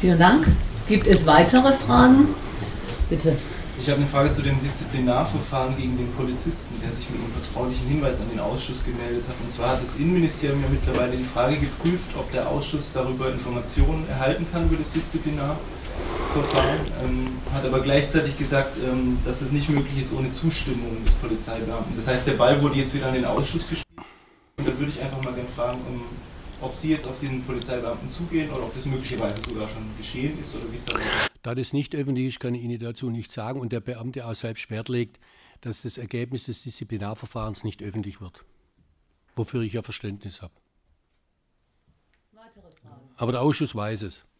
Vielen Dank. Gibt es weitere Fragen? Bitte. Ich habe eine Frage zu dem Disziplinarverfahren gegen den Polizisten, der sich mit einem vertraulichen Hinweis an den Ausschuss gemeldet hat. Und zwar hat das Innenministerium ja mittlerweile die Frage geprüft, ob der Ausschuss darüber Informationen erhalten kann über das Disziplinarverfahren, hat aber gleichzeitig gesagt, dass es nicht möglich ist ohne Zustimmung des Polizeibeamten. Das heißt, der Ball wurde jetzt wieder an den Ausschuss gespielt. Und da würde ich einfach mal gerne fragen, ob Sie jetzt auf den Polizeibeamten zugehen oder ob das möglicherweise sogar schon geschehen ist oder wie es da weitergeht. Da das nicht öffentlich ist, kann ich Ihnen dazu nichts sagen und der Beamte auch selbst Wert legt, dass das Ergebnis des Disziplinarverfahrens nicht öffentlich wird. Wofür ich ja Verständnis habe. Weitere Fragen? Aber der Ausschuss weiß es.